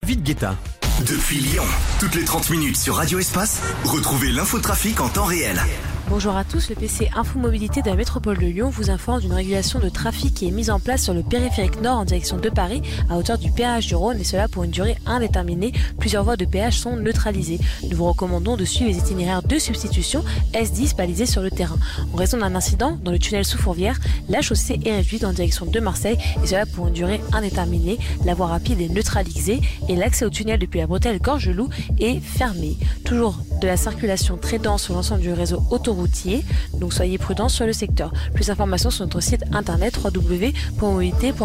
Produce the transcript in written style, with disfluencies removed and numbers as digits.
Vite Guetta. Depuis Lyon, toutes les 30 minutes sur Radio Espace, retrouvez l'infotrafic en temps réel. Bonjour à tous, le PC Info Mobilité de la métropole de Lyon vous informe d'une régulation de trafic qui est mise en place sur le périphérique nord en direction de Paris à hauteur du péage du Rhône et cela pour une durée indéterminée. Plusieurs voies de péage sont neutralisées. Nous vous recommandons de suivre les itinéraires de substitution S10 balisés sur le terrain. En raison d'un incident dans le tunnel sous Fourvière, la chaussée est réduite en direction de Marseille et cela pour une durée indéterminée. La voie rapide est neutralisée et l'accès au tunnel depuis la bretelle Gorgelou est fermé. Toujours de la circulation très dense sur l'ensemble du réseau autoroutier, donc soyez prudents sur le secteur. Plus d'informations sur notre site internet www.mobilité.com.